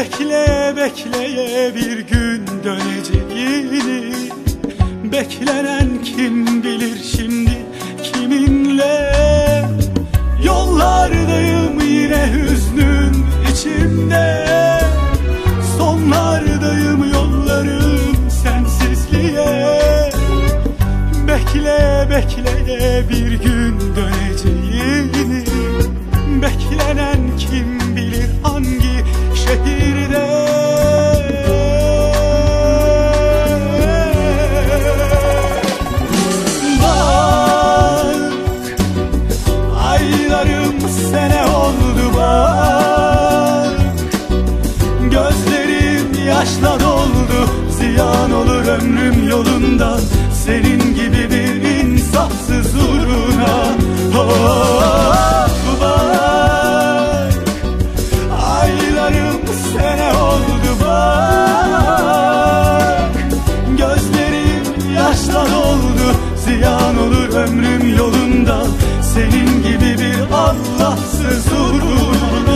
Bekle bekleye bir gün döneceğini, beklenen kim bilir şimdi kiminle. Yollardayım yine hüznün içimde, sonlardayım yollarım sensizliğe. Bekle bekleye bir gün döneceğini, beklenen kim bilir hangi şehirde. Bak, aylarım sene oldu bak, gözlerim yaşla doldu, ziyan olur ömrüm yolunda, senin gibi bir insafsız uğruna. Oh, bak, aylarım sene oldu bak, gözlerim yaşla doldu, ziyan olur ömrüm yolunda, senin gibi bir Allahsız uğruna.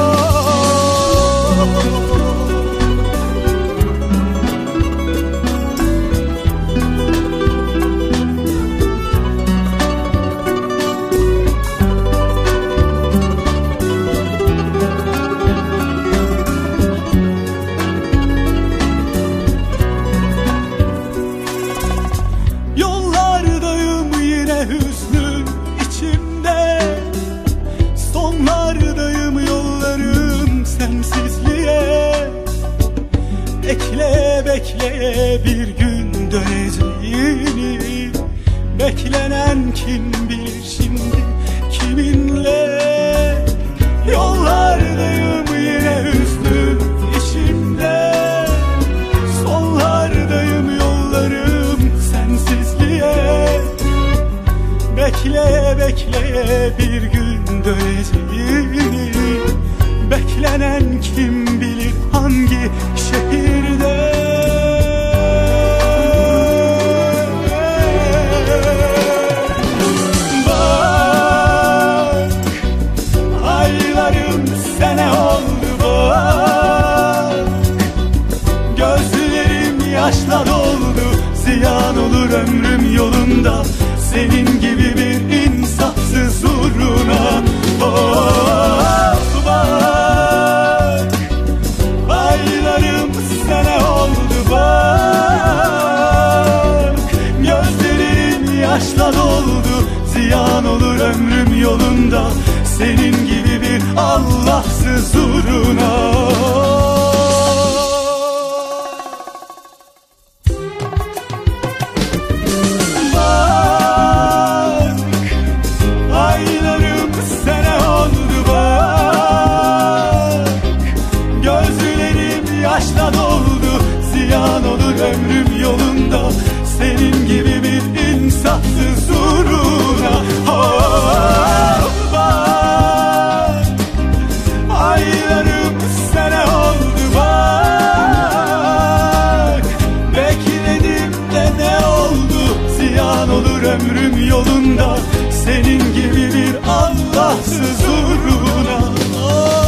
Yollardayım yine hüznün içimde, sonlardayım yollarım sensizliğe. Bekle bekleye bir gün döneceğini, beklenen kim bilir şimdi kiminle. Yollardayım yine hüznün içimde, sonlardayım yollarım sensizliğe. Bekle bekleye bir gün döneceğini, beklenen kim bilir hangi şehirde. Bak, aylarım sene oldu bak, gözlerim yaşla doldu, ziyan olur ömrüm yolunda, senin gibi bir insafsız uğruna. Oh, bak, aylarım sene oldu bak, gözlerim yaşla doldu, ziyan olur ömrüm yolunda, senin gibi bir Allahsız uğruna. Yaşla doldu, ziyan olur ömrüm yolunda, senin gibi bir insafsız uğruna. Oh, bak, aylarım sene oldu bak, bekledim de ne oldu, ziyan olur ömrüm yolunda, senin gibi bir Allahsız uğruna. Oh.